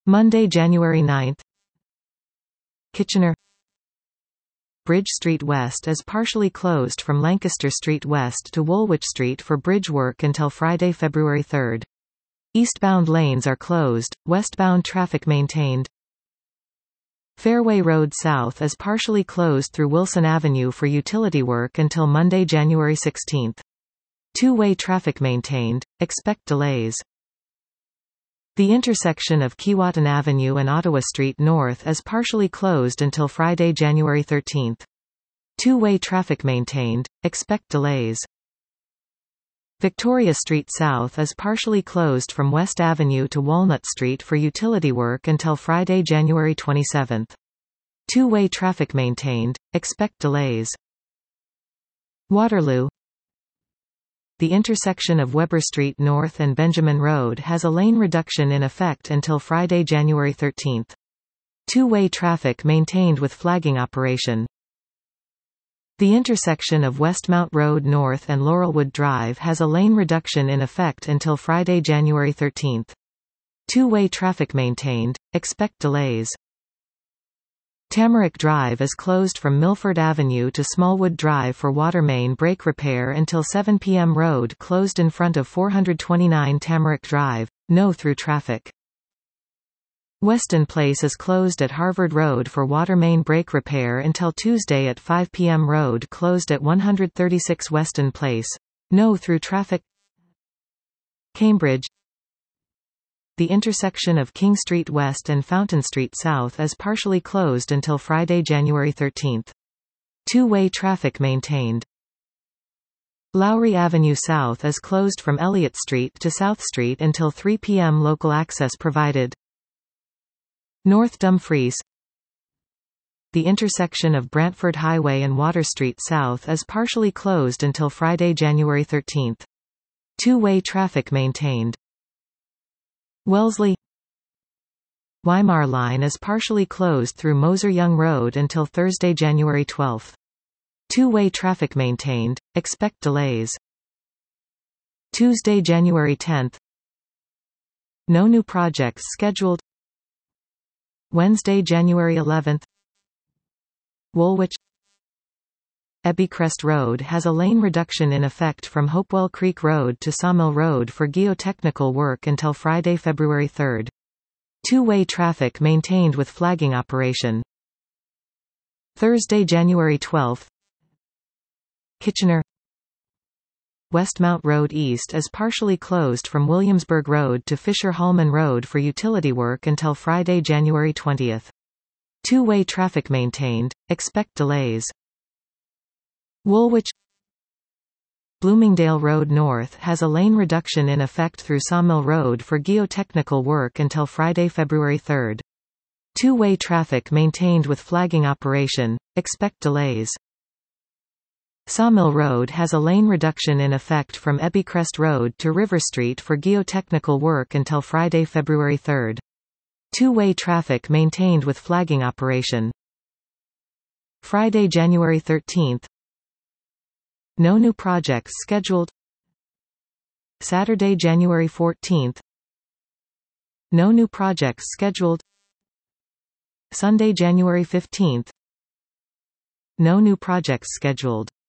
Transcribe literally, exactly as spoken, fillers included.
Monday, January ninth. Kitchener. Bridge Street West is partially closed from Lancaster Street West to Woolwich Street for bridge work until Friday, February third. Eastbound lanes are closed, westbound traffic maintained. Fairway Road South is partially closed through Wilson Avenue for utility work until Monday, January sixteenth. Two-way traffic maintained, expect delays. The intersection of Keewatin Avenue and Ottawa Street North is partially closed until Friday, January thirteenth. Two-way traffic maintained, expect delays. Victoria Street South is partially closed from West Avenue to Walnut Street for utility work until Friday, January twenty-seventh. Two-way traffic maintained, expect delays. Waterloo. The intersection of Weber Street North and Benjamin Road has a lane reduction in effect until Friday, January thirteenth. Two-way traffic maintained with flagging operation. The intersection of Westmount Road North and Laurelwood Drive has a lane reduction in effect until Friday, January thirteenth. Two-way traffic maintained, expect delays. Tamarack Drive is closed from Milford Avenue to Smallwood Drive for water main break repair until seven p m Road closed in front of four twenty-nine Tamarack Drive, no through traffic. Weston Place is closed at Harvard Road for water main break repair until Tuesday at five p m Road closed at one thirty-six Weston Place, no through traffic. Cambridge. The intersection of King Street West and Fountain Street South is partially closed until Friday, January thirteenth. Two-way traffic maintained. Lowry Avenue South is closed from Elliott Street to South Street until three p m Local access provided. North Dumfries. The intersection of Brantford Highway and Water Street South is partially closed until Friday, January thirteenth. Two-way traffic maintained. Wellesley. Weimar Line is partially closed through Moser Young Road until Thursday, January twelfth. Two-way traffic maintained, expect delays. Tuesday, January tenth. No new projects scheduled. Wednesday, January eleventh. Woolwich. Ebbecrest Road has a lane reduction in effect from Hopewell Creek Road to Sawmill Road for geotechnical work until Friday, February third. Two-way traffic maintained with flagging operation. Thursday, January twelfth. Kitchener. Westmount Road East is partially closed from Williamsburg Road to Fisher-Hallman Road for utility work until Friday, January twentieth. Two-way traffic maintained, expect delays. Woolwich. Bloomingdale Road North has a lane reduction in effect through Sawmill Road for geotechnical work until Friday, February third. Two-way traffic maintained with flagging operation, expect delays. Sawmill Road has a lane reduction in effect from Ebbecrest Road to River Street for geotechnical work until Friday, February third. Two-way traffic maintained with flagging operation. Friday, January thirteenth. No new projects scheduled. Saturday, January fourteenth. No new projects scheduled. Sunday, January fifteenth. No new projects scheduled.